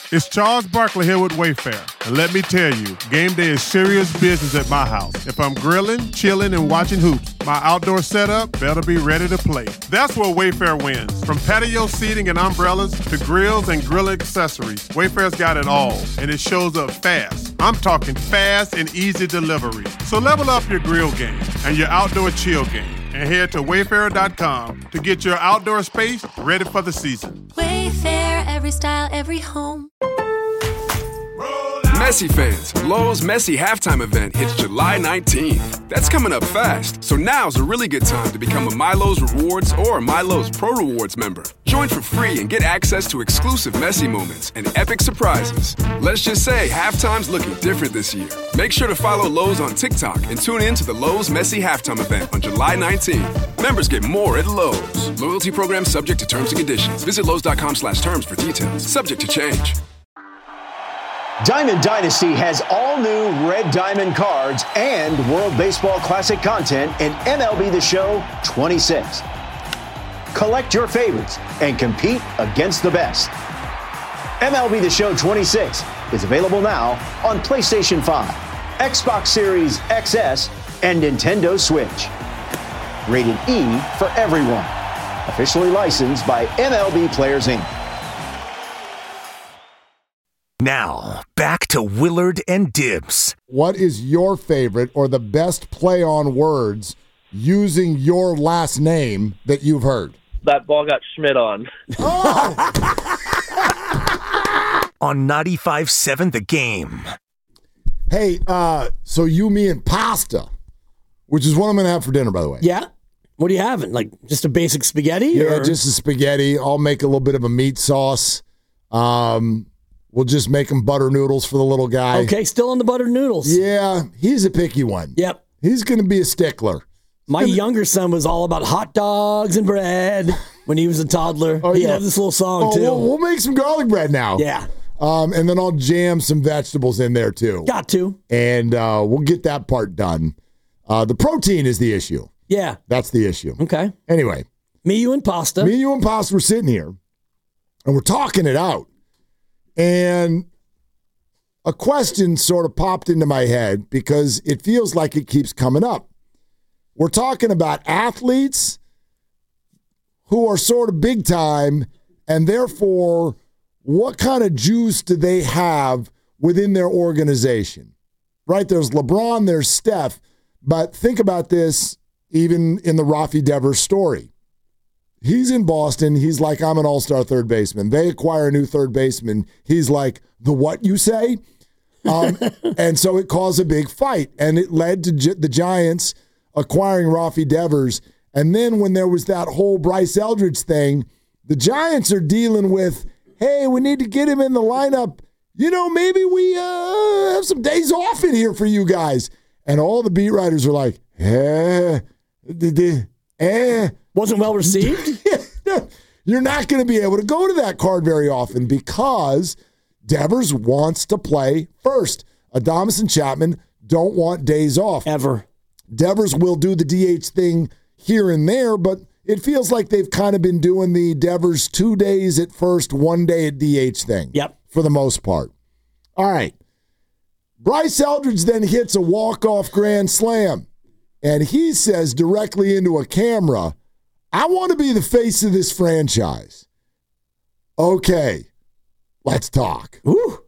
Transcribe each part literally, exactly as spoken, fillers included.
It's Charles Barkley here with Wayfair. And let me tell you, game day is serious business at my house. If I'm grilling, chilling, and watching hoops, my outdoor setup better be ready to play. That's where Wayfair wins. From patio seating and umbrellas to grills and grill accessories, Wayfair's got it all, and it shows up fast. I'm talking fast and easy delivery. So level up your grill game and your outdoor chill game, and head to wayfair dot com to get your outdoor space ready for the season. Wayfair, every style, every home. Messi fans, Lowe's Messi halftime event hits July nineteenth. That's coming up fast, so now's a really good time to become a MyLowe's Rewards or MyLowe's Pro Rewards member. Join for free and get access to exclusive Messi moments and epic surprises. Let's just say halftime's looking different this year. Make sure to follow Lowe's on TikTok and tune in to the Lowe's Messi halftime event on July nineteenth. Members get more at Lowe's. Loyalty program subject to terms and conditions. Visit Lowe's dot com slash terms for details. Subject to change. Diamond Dynasty has all new Red Diamond cards and World Baseball Classic content in M L B The Show twenty-six. Collect your favorites and compete against the best. M L B The Show twenty-six is available now on PlayStation five, Xbox Series X S, and Nintendo Switch. Rated E for everyone. Officially licensed by M L B Players, Incorporated. Now, back to Willard and Dibs. What is your favorite or the best play on words using your last name that you've heard? That ball got Schmidt on. Oh! On ninety-five seven The Game. Hey, uh, so you, me, and pasta, which is what I'm going to have for dinner, by the way. Yeah? What are you having? Like just a basic spaghetti? Yeah, or? just a spaghetti. I'll make a little bit of a meat sauce. Um... We'll just make him butter noodles for the little guy. Okay, still on the buttered noodles. Yeah, he's a picky one. Yep. He's going to be a stickler. My gonna... younger son was all about hot dogs and bread when he was a toddler. Oh, he yeah. loved this little song, oh, too. We'll, we'll make some garlic bread now. Yeah. Um, and then I'll jam some vegetables in there, too. Got to. And uh, we'll get that part done. Uh, the protein is the issue. Yeah. That's the issue. Okay. Anyway. Me, you, and pasta. Me, you, and pasta, we're sitting here, and we're talking it out. And a question sort of popped into my head because it feels like it keeps coming up. We're talking about athletes who are sort of big time, and therefore, what kind of juice do they have within their organization? Right? There's LeBron, there's Steph, but think about this even in the Rafi Devers story. He's in Boston. He's like, I'm an all-star third baseman. They acquire a new third baseman. He's like, the what you say? Um, and so it caused a big fight, and it led to Gi- the Giants acquiring Rafi Devers. And then when there was that whole Bryce Eldridge thing, the Giants are dealing with, hey, we need to get him in the lineup. You know, maybe we uh, have some days off in here for you guys. And all the beat writers are like, eh, eh. Wasn't well received? You're not going to be able to go to that card very often because Devers wants to play first. Adames and Chapman don't want days off. Ever. Devers will do the D H thing here and there, but it feels like they've kind of been doing the Devers two days at first, one day at D H thing. Yep. For the most part. All right. Bryce Eldridge then hits a walk-off grand slam, and he says directly into a camera, I want to be the face of this franchise. Okay, let's talk. Ooh.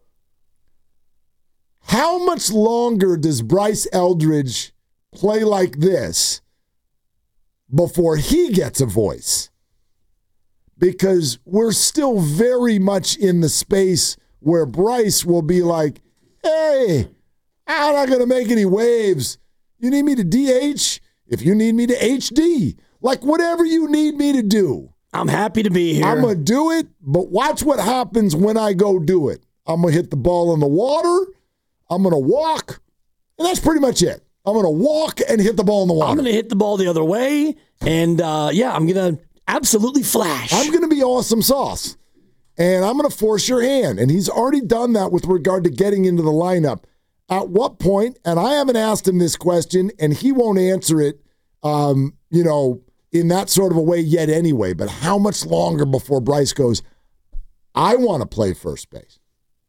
How much longer does Bryce Eldridge play like this before he gets a voice? Because we're still very much in the space where Bryce will be like, hey, I'm not going to make any waves. You need me to D H? If you need me to H D, like whatever you need me to do. I'm happy to be here. I'm going to do it, but watch what happens when I go do it. I'm going to hit the ball in the water. I'm going to walk, and that's pretty much it. I'm going to walk and hit the ball in the water. I'm going to hit the ball the other way, and uh, yeah, I'm going to absolutely flash. I'm going to be awesome sauce, and I'm going to force your hand, and he's already done that with regard to getting into the lineup. At what point, and I haven't asked him this question, and he won't answer it, um, you know, in that sort of a way yet anyway, but how much longer before Bryce goes, I want to play first base?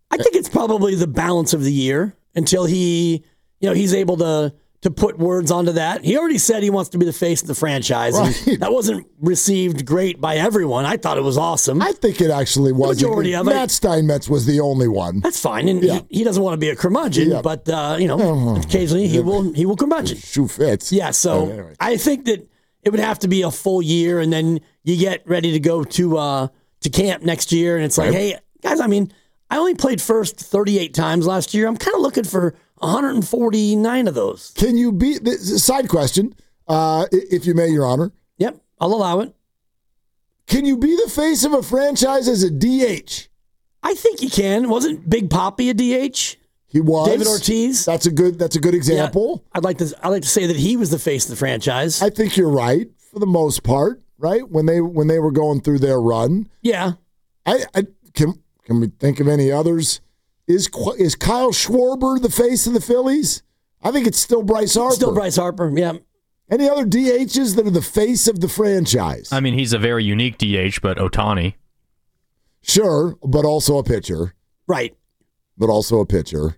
I think it's probably the balance of the year until he, you know, he's able to to put words onto that. He already said he wants to be the face of the franchise. Right. And that wasn't received great by everyone. I thought it was awesome. I think it actually was. The majority of it. Matt Steinmetz was the only one. That's fine, and Yeah. he, he doesn't want to be a curmudgeon, Yeah. but uh, you know, occasionally he will he will curmudgeon. Shoe fits. Yeah, so Uh, anyway. I think that it would have to be a full year, and then you get ready to go to uh, to camp next year, and it's like, Right. hey guys, I mean, I only played first thirty-eight times last year. I'm kind of looking for one hundred forty-nine of those. Can you be, this is a side question, uh, i- if you may, Your Honor. Yep, I'll allow it. Can you be the face of a franchise as a D H? I think you can. Wasn't Big Papi a D H? He was. David Ortiz. That's a good, that's a good example. Yeah, I'd like to. I'd like to say that he was the face of the franchise. I think you're right for the most part, right? When they when they were going through their run. yeah, I, I can can we think of any others? Is Qu- is Kyle Schwarber the face of the Phillies? I think it's still Bryce Harper. still Bryce Harper. Yeah, Any other D Hs that are the face of the franchise? I mean, he's a very unique D H, but Ohtani. Sure, but also a pitcher. right. But also a pitcher.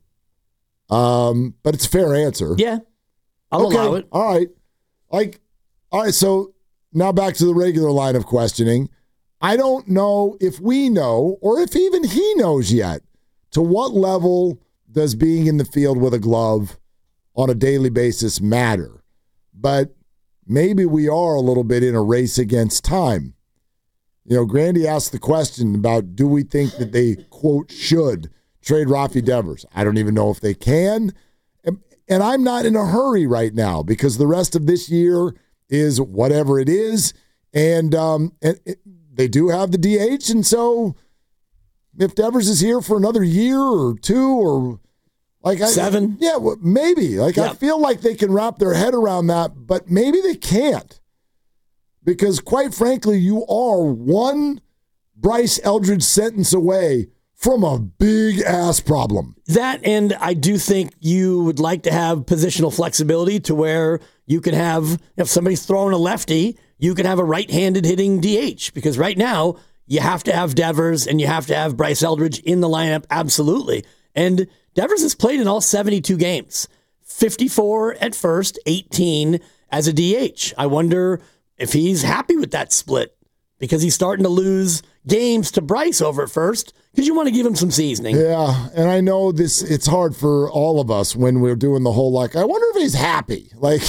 Um, but it's a fair answer. Yeah, I'll okay. allow it. All right. Like, all right. So now back to the regular line of questioning. I don't know if we know, or if even he knows yet, to what level does being in the field with a glove on a daily basis matter? But maybe we are a little bit in a race against time. You know, Grandy asked the question about, do we think that they, quote, should trade Rafi Devers? I don't even know if they can. And, and I'm not in a hurry right now because the rest of this year is whatever it is. And, um, and it, they do have the D H. And so if Devers is here for another year or two or like I, Seven. Yeah, well, maybe. Like I Yeah. feel like they can wrap their head around that, but maybe they can't. Because quite frankly, you are one Bryce Eldridge sentence away from a big ass problem. That, and I do think you would like to have positional flexibility to where you can have, if somebody's throwing a lefty, you can have a right-handed hitting D H. Because right now, you have to have Devers and you have to have Bryce Eldridge in the lineup, absolutely. And Devers has played in all seventy-two games, fifty-four at first, eighteen as a D H. I wonder if he's happy with that split because he's starting to lose games to Bryce over at first because you want to give him some seasoning. Yeah, and I know this. It's hard for all of us when we're doing the whole like, I wonder if he's happy. Like,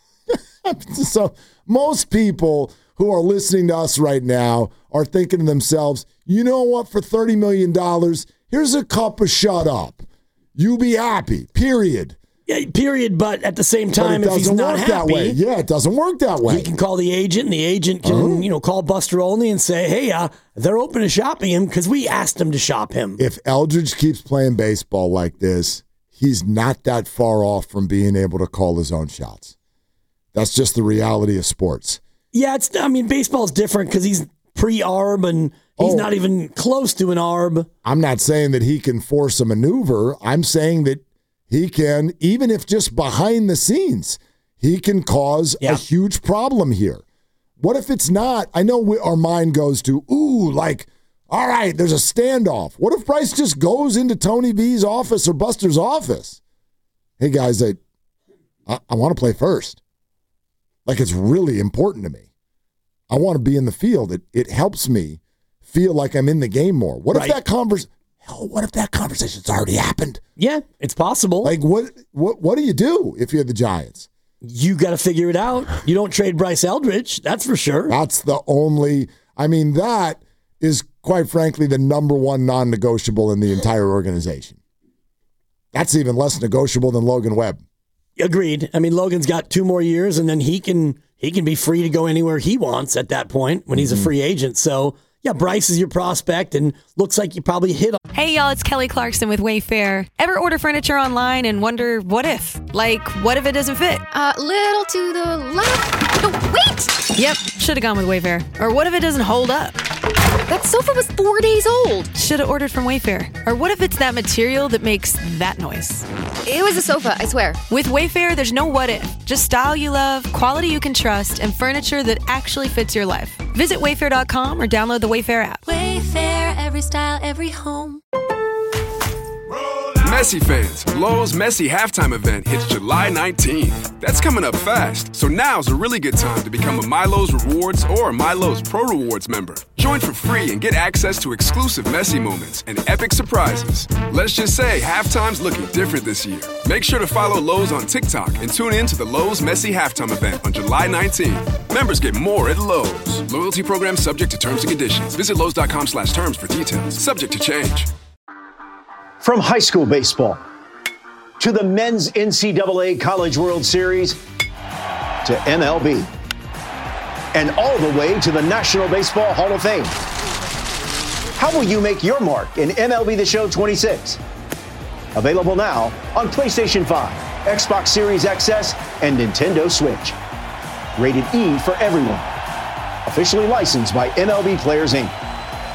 so most people who are listening to us right now are thinking to themselves, you know what, for thirty million dollars, here's a cup of shut up. You be happy, period. Yeah, period. But at the same But time, it if he's doesn't not work that way. happy, Yeah, it doesn't work that way. he can call the agent, and the agent can, Oh. you know, call Buster Olney and say, "Hey, uh, they're open to shopping him because we asked them to shop him." If Eldridge keeps playing baseball like this, he's not that far off from being able to call his own shots. That's just the reality of sports. Yeah, it's. I mean, baseball's different because he's pre-arb and he's Oh. not even close to an arb. I'm not saying that he can force a maneuver. I'm saying that he can, even if just behind the scenes, he can cause Yeah. a huge problem here. What if it's not? I know we, our mind goes to, ooh, like, all right, there's a standoff. What if Bryce just goes into Tony V's office or Buster's office? Hey, guys, I, I, I want to play first. Like, it's really important to me. I want to be in the field. It, it helps me feel like I'm in the game more. What Right. if that conversation? Hell, what if that conversation's already happened? Yeah, it's possible. Like, what, what, what do you do if you're the Giants? You got to figure it out. You don't trade Bryce Eldridge, that's for sure. That's the only. I mean, that is quite frankly the number one non-negotiable in the entire organization. That's even less negotiable than Logan Webb. Agreed. I mean, Logan's got two more years, and then he can he can be free to go anywhere he wants at that point when he's a free agent. So, yeah, Bryce is your prospect, and looks like you probably hit on. Hey, y'all, it's Kelly Clarkson with Wayfair. Ever order furniture online and wonder what if? Like, what if it doesn't fit? A little to the left. No, wait! Yep, should have gone with Wayfair. Or what if it doesn't hold up? That sofa was four days old. Should have ordered from Wayfair. Or what if it's that material that makes that noise? It was a sofa, I swear. With Wayfair, there's no what if. Just style you love, quality you can trust, and furniture that actually fits your life. Visit wayfair dot com or download the Wayfair app. Wayfair, every style, every home. Messi fans, Lowe's Messi halftime event hits July nineteenth. That's coming up fast, so now's a really good time to become a MyLowe's Rewards or MyLowe's Pro Rewards member. Join for free and get access to exclusive Messi moments and epic surprises. Let's just say halftime's looking different this year. Make sure to follow Lowe's on TikTok and tune in to the Lowe's Messi halftime event on July nineteenth. Members get more at Lowe's. Loyalty program subject to terms and conditions. Visit Lowe's.com slash terms for details. Subject to change. From high school baseball to the men's N C double A College World Series to M L B and all the way to the National Baseball Hall of Fame. How will you make your mark in M L B The Show twenty-six? Available now on PlayStation five, Xbox Series X S, and Nintendo Switch. Rated E for everyone. Officially licensed by M L B Players, Incorporated.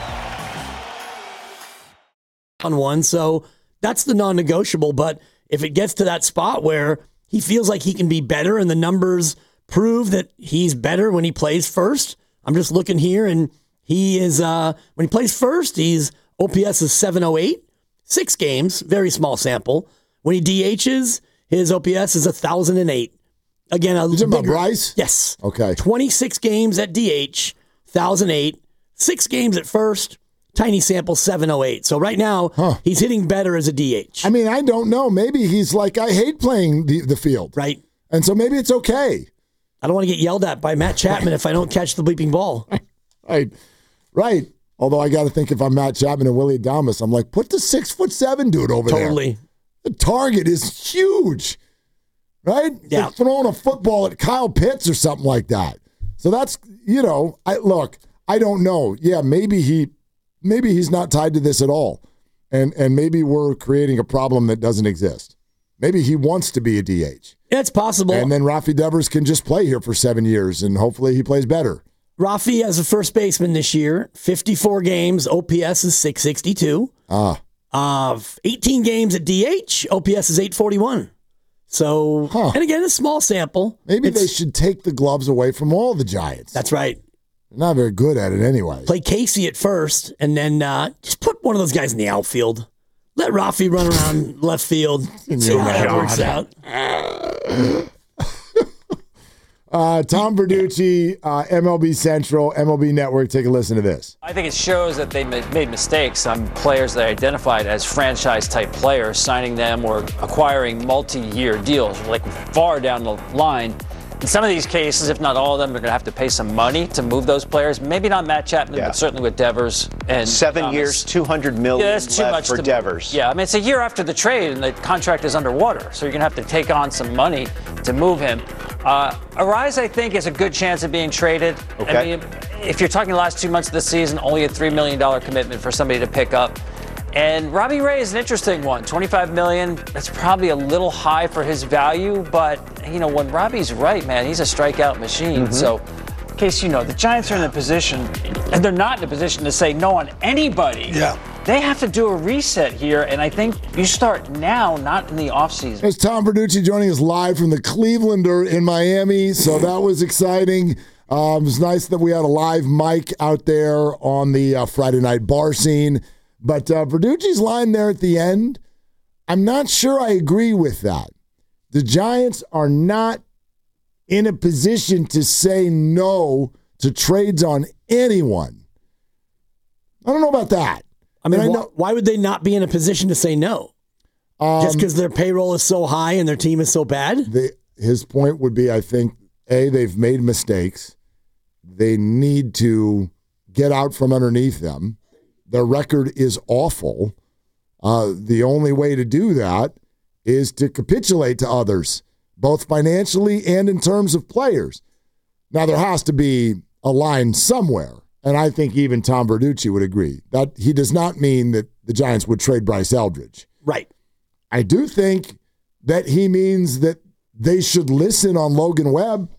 On one, so that's the non-negotiable. But if it gets to that spot where he feels like he can be better and the numbers prove that he's better when he plays first, I'm just looking here and he is, uh, when he plays first, he's O P S is seven oh eight, six games, very small sample. When he D Hs, his O P S is one thousand eight. Again, a you talking bigger, about Bryce? Yes. Okay. twenty-six games at D H, one thousand eight, six games at first, tiny sample, seven oh eight. So right now, huh. he's hitting better as a D H. I mean, I don't know. Maybe he's like, I hate playing the, the field. Right. And so maybe it's okay. I don't want to get yelled at by Matt Chapman if I don't catch the bleeping ball. Right. Right. Although I got to think if I'm Matt Chapman and Willie Adames, I'm like, put the six foot seven dude over totally. there. Totally. The target is huge. Right? Yeah. Like throwing a football at Kyle Pitts or something like that. So that's, you know, I look, I don't know. Yeah, maybe he maybe he's not tied to this at all. And and maybe we're creating a problem that doesn't exist. Maybe he wants to be a D H. It's possible. And then Rafi Devers can just play here for seven years, and hopefully he plays better. Rafi as a first baseman this year, fifty-four games, O P S is six sixty-two. Ah. Uh, eighteen games at D H, O P S is eight forty-one. So, huh. and again, a small sample. Maybe it's, they should take the gloves away from all the Giants. That's right. They're not very good at it anyway. Play Casey at first, and then uh, just put one of those guys in the outfield. Let Rafi run around left field. See how that works out. uh, Tom Verducci, uh, M L B Central, M L B Network. Take a listen to this. I think it shows that they made mistakes on players they identified as franchise-type players, signing them or acquiring multi-year deals, like far down the line. In some of these cases, if not all of them, they're going to have to pay some money to move those players. Maybe not Matt Chapman, yeah. but certainly with Devers and seven Thomas. years, two hundred million yeah, that's too left much for to Devers. Move. Yeah, I mean it's a year after the trade, and the contract is underwater, so you're going to have to take on some money to move him. Uh, Arise, I think, is a good chance of being traded. Okay. I mean, if you're talking the last two months of the season, only a three million dollars commitment for somebody to pick up. And Robbie Ray is an interesting one. twenty-five million dollars, that's probably a little high for his value, but, you know, when Robbie's right, man, he's a strikeout machine. Mm-hmm. So, in case you know, the Giants are in a position, and they're not in a position to say no on anybody. Yeah. They have to do a reset here, and I think you start now, not in the offseason. There's Tom Verducci joining us live from the Clevelander in Miami, so that was exciting. Um, it was nice that we had a live mic out there on the uh, Friday night bar scene. But uh, Verducci's line there at the end, I'm not sure I agree with that. The Giants are not in a position to say no to trades on anyone. I don't know about that. I mean, I wh- know, why would they not be in a position to say no? Um, Just because their payroll is so high and their team is so bad? The, his point would be, I think, A, they've made mistakes. They need to get out from underneath them. Their record is awful. Uh, the only way to do that is to capitulate to others, both financially and in terms of players. Now, there has to be a line somewhere, and I think even Tom Verducci would agree. That he does not mean that the Giants would trade Bryce Eldridge. Right. I do think that he means that they should listen on Logan Webb.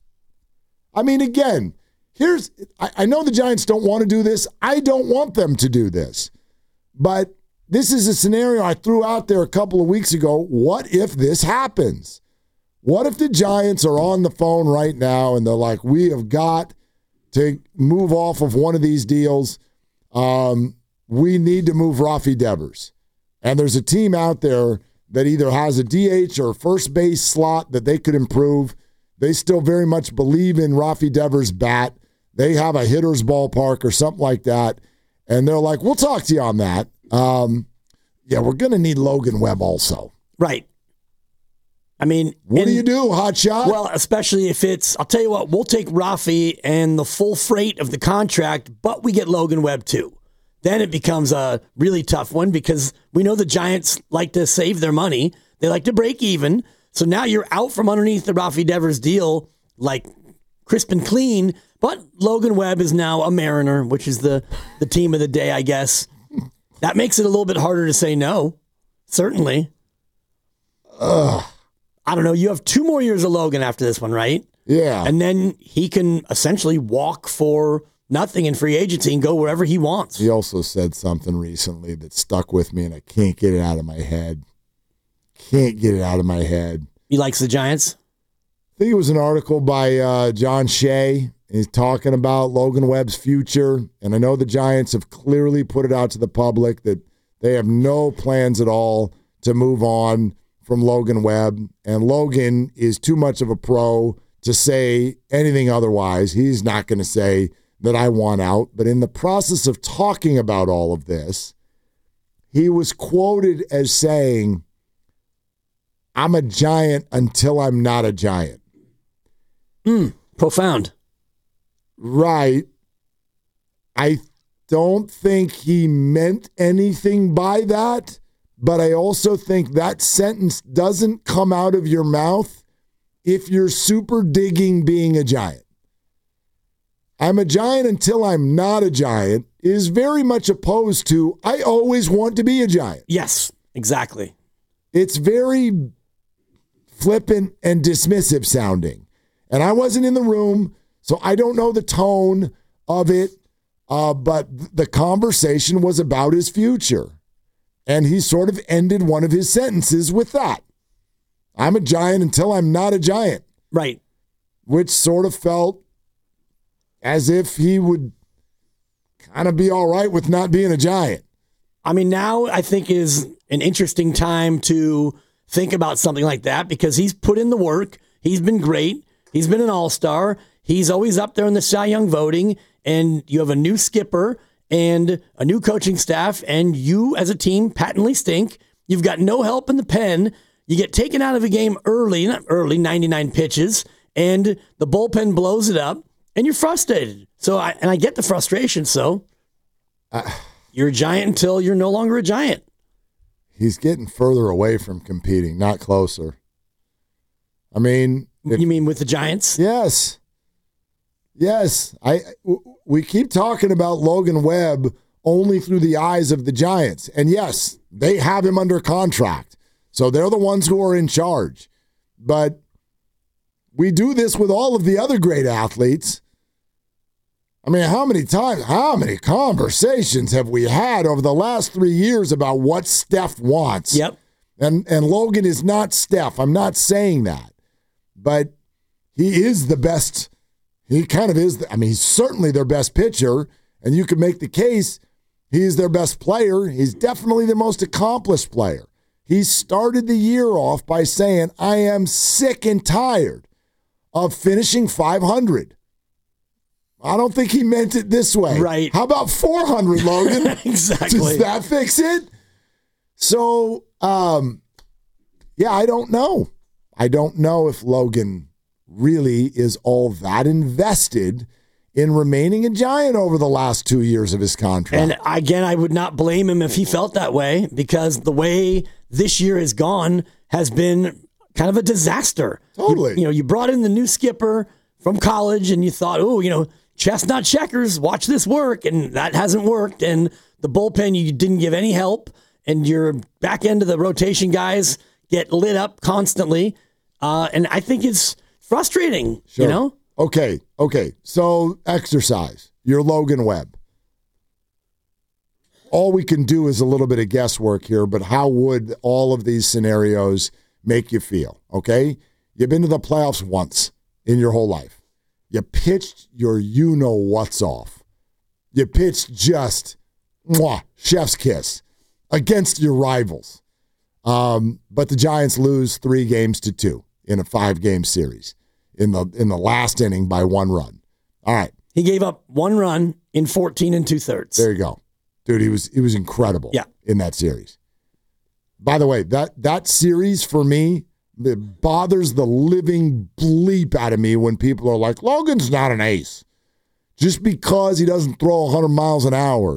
I mean, again, Here's, I, I know the Giants don't want to do this. I don't want them to do this. But this is a scenario I threw out there a couple of weeks ago. What if this happens? What if the Giants are on the phone right now and they're like, we have got to move off of one of these deals. Um, we need to move Rafi Devers. and there's a team out there that either has a D H or first base slot that they could improve, they still very much believe in Rafi Devers' bat. They have a hitter's ballpark or something like that, and they're like, we'll talk to you on that. Um, yeah, we're going to need Logan Webb also. Right. I mean, what and, do you do, hot shot? Well, especially if it's, I'll tell you what, we'll take Rafi and the full freight of the contract, but we get Logan Webb too. Then it becomes a really tough one because we know the Giants like to save their money. They like to break even. So now you're out from underneath the Rafi Devers deal, like crisp and clean. But Logan Webb is now a Mariner, which is the, the team of the day, I guess. That makes it a little bit harder to say no. Certainly. Ugh. I don't know. You have two more years of Logan after this one, right? Yeah. And then he can essentially walk for nothing in free agency and go wherever he wants. He also said something recently that stuck with me, and I can't get it out of my head. Can't get it out of my head. He likes the Giants? I think it was an article by uh, John Shea. He's talking about Logan Webb's future, and I know the Giants have clearly put it out to the public that they have no plans at all to move on from Logan Webb, and Logan is too much of a pro to say anything otherwise. He's not going to say that I want out, but in the process of talking about all of this, he was quoted as saying, I'm a Giant until I'm not a Giant. Mm, profound. Right. I don't think he meant anything by that, but I also think that sentence doesn't come out of your mouth if you're super digging being a Giant. I'm a Giant until I'm not a Giant is very much opposed to I always want to be a Giant. Yes, exactly. It's very flippant and dismissive sounding. And I wasn't in the room, so I don't know the tone of it, uh, but the conversation was about his future. And he sort of ended one of his sentences with that. I'm a Giant until I'm not a Giant. Right. Which sort of felt as if he would kind of be all right with not being a Giant. I mean, now I think is an interesting time to think about something like that because he's put in the work. He's been great. He's been an all-star. He's always up there in the Cy Young voting. And you have a new skipper and a new coaching staff, and you as a team patently stink. You've got no help in the pen. You get taken out of a game early, not early, ninety-nine pitches, and the bullpen blows it up, and you're frustrated. So, I, and I get the frustration, so uh, you're a Giant until you're no longer a Giant. He's getting further away from competing, not closer. I mean... If, you mean with the Giants? Yes. Yes. I. We keep talking about Logan Webb only through the eyes of the Giants. And yes, they have him under contract. So they're the ones who are in charge. But we do this with all of the other great athletes. I mean, how many times, how many conversations have we had over the last three years about what Steph wants? Yep. And and Logan is not Steph. I'm not saying that. But he is the best. He kind of is. The, I mean, he's certainly their best pitcher. And you can make the case he's their best player. He's definitely the most accomplished player. He started the year off by saying, I am sick and tired of finishing five hundred. I don't think he meant it this way. Right. How about four hundred, Logan? Exactly. Does that fix it? So, um, yeah, I don't know. I don't know if Logan really is all that invested in remaining a Giant over the last two years of his contract. And again, I would not blame him if he felt that way because the way this year has gone has been kind of a disaster. Totally. You, you know, you brought in the new skipper from college and you thought, oh, you know, chestnut checkers, watch this work. And that hasn't worked. And the bullpen, you didn't give any help. And your back end of the rotation guys get lit up constantly. Uh, and I think it's frustrating, sure. you know? Okay, okay. So exercise. You're Logan Webb. All we can do is a little bit of guesswork here, but how would all of these scenarios make you feel, okay? You've been to the playoffs once in your whole life. You pitched your you-know-what's off. You pitched just, mwah, chef's kiss. against your rivals. Um, but the Giants lose three games to two in a five-game series in the in the last inning by one run. All right. He gave up one run in fourteen and two-thirds. There you go. Dude, he was he was incredible yeah. in that series. By the way, that that series for me, it bothers the living bleep out of me when people are like, Logan's not an ace. Just because he doesn't throw one hundred miles an hour.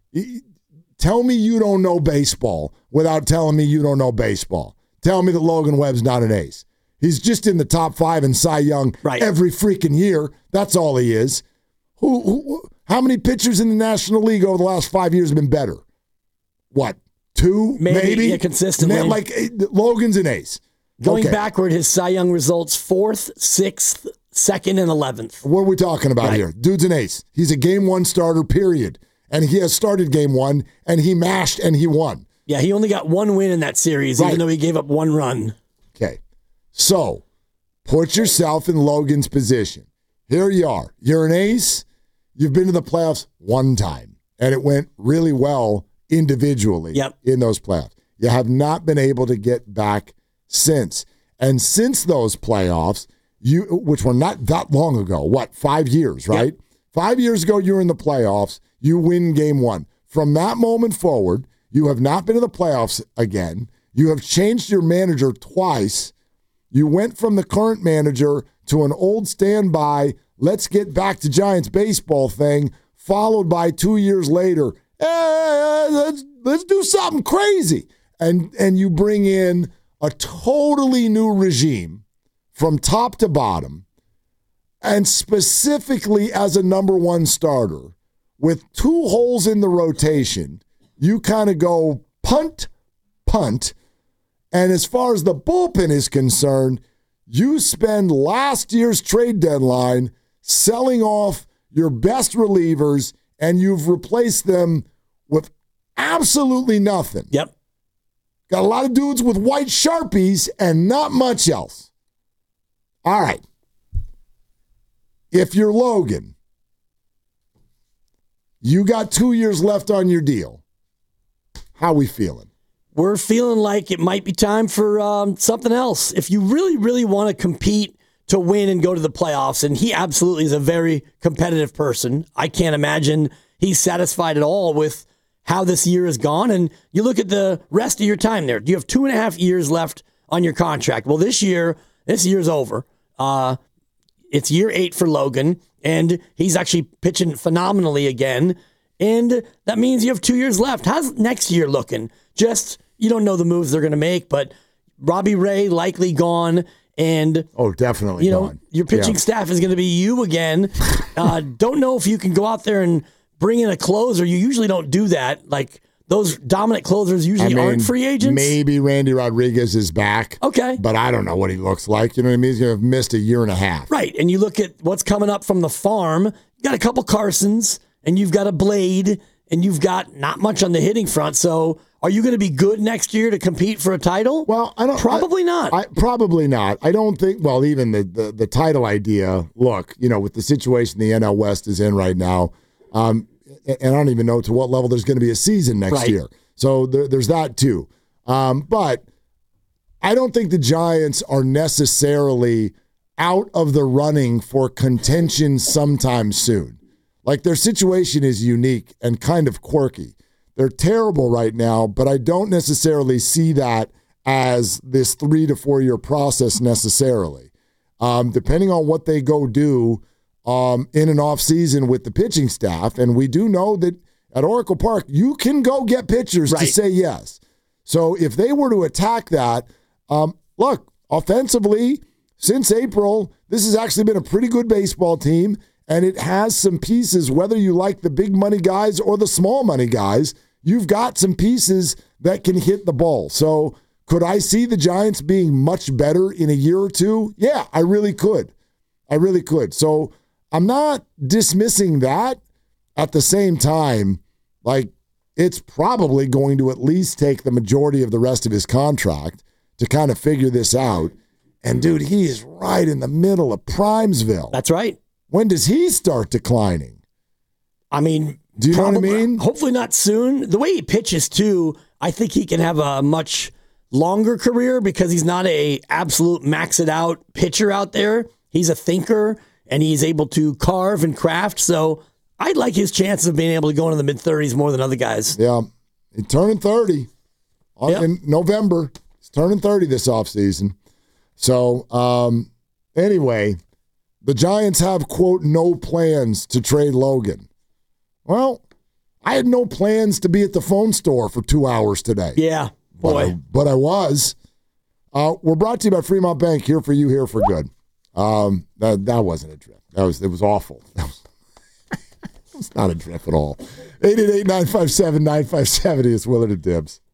Tell me you don't know baseball without telling me you don't know baseball. Tell me that Logan Webb's not an ace. He's just in the top five in Cy Young right. every freaking year. That's all he is. Who, who? How many pitchers in the National League over the last five years have been better? What? Two? Maybe? Maybe? Yeah, consistently. Like, Logan's an ace. Going okay. backward, his Cy Young results fourth, sixth, second, and eleventh. What are we talking about right. here? Dude's an ace. He's a game one starter, period. And he has started game one, and he mashed, and he won. Yeah, he only got one win in that series, right. even though he gave up one run. Okay. So, put yourself in Logan's position. Here you are. You're an ace. You've been to the playoffs one time, and it went really well individually yep. in those playoffs. You have not been able to get back since. And since those playoffs, you which were not that long ago, what, five years, right? Yep. Five years ago, you were in the playoffs. You win game one. From that moment forward, you have not been in the playoffs again. You have changed your manager twice. You went from the current manager to an old standby, let's get back to Giants baseball thing, followed by two years later, hey, let's, let's do something crazy. And, and you bring in a totally new regime from top to bottom, and specifically as a number one starter, with two holes in the rotation, you kind of go punt, punt, and as far as the bullpen is concerned, you spend last year's trade deadline selling off your best relievers, and you've replaced them with absolutely nothing. Yep. Got a lot of dudes with white Sharpies and not much else. All right. If you're Logan, you got two years left on your deal. How we feeling? We're feeling like it might be time for um, something else. If you really, really want to compete to win and go to the playoffs, and he absolutely is a very competitive person, I can't imagine he's satisfied at all with how this year has gone. And you look at the rest of your time there. You have two and a half years left on your contract. Well, this year, this year's over. Uh, it's year eight for Logan, and he's actually pitching phenomenally again. And that means you have two years left. How's next year looking? Just, you don't know the moves they're going to make, but Robbie Ray likely gone. And oh, definitely you know, gone. Your pitching yeah. staff is going to be you again. uh, don't know if you can go out there and bring in a closer. You usually don't do that. Like, those dominant closers usually I mean, aren't free agents. Maybe Randy Rodriguez is back. Okay. But I don't know what he looks like. You know what I mean? He's going to have missed a year and a half. Right. And you look at what's coming up from the farm. You got a couple Carsons, and you've got a Blade, and you've got not much on the hitting front. So are you going to be good next year to compete for a title? Well, I don't. Probably I, not. I, probably not. I don't think. Well, even the, the the title idea. Look, you know, with the situation the N L West is in right now, um, and I don't even know to what level there's going to be a season next right. year. So there, there's that too. Um, but I don't think the Giants are necessarily out of the running for contention sometime soon. Like, their situation is unique and kind of quirky. They're terrible right now, but I don't necessarily see that as this three to four year process necessarily. Um, depending on what they go do um, in an off season with the pitching staff, and we do know that at Oracle Park, you can go get pitchers right. to say yes. So if they were to attack that, um, look, offensively, since April, this has actually been a pretty good baseball team, and it has some pieces, whether you like the big money guys or the small money guys, you've got some pieces that can hit the ball. So could I see the Giants being much better in a year or two? Yeah, I really could. I really could. So I'm not dismissing that. At the same time, like, it's probably going to at least take the majority of the rest of his contract to kind of figure this out. And, dude, he is right in the middle of Primesville. That's right. When does he start declining? I mean, do you probably, know what I mean? Hopefully not soon. The way he pitches, too, I think he can have a much longer career because he's not a absolute max it out pitcher out there. He's a thinker and he's able to carve and craft. So I'd like his chances of being able to go into the mid-thirties more than other guys. Yeah. He's turning thirty Yep. in November. He's turning thirty this offseason. So, um, anyway, the Giants have, quote, no plans to trade Logan. Well, I had no plans to be at the phone store for two hours today. Yeah, boy. But I, but I was. Uh, we're brought to you by Fremont Bank, here for you, here for good. Um, that, that wasn't a drift. That was, it was awful. That was, it was not a drift at all. eight eight eight, nine five seven, nine five seven zero. It's Willard and Dibs.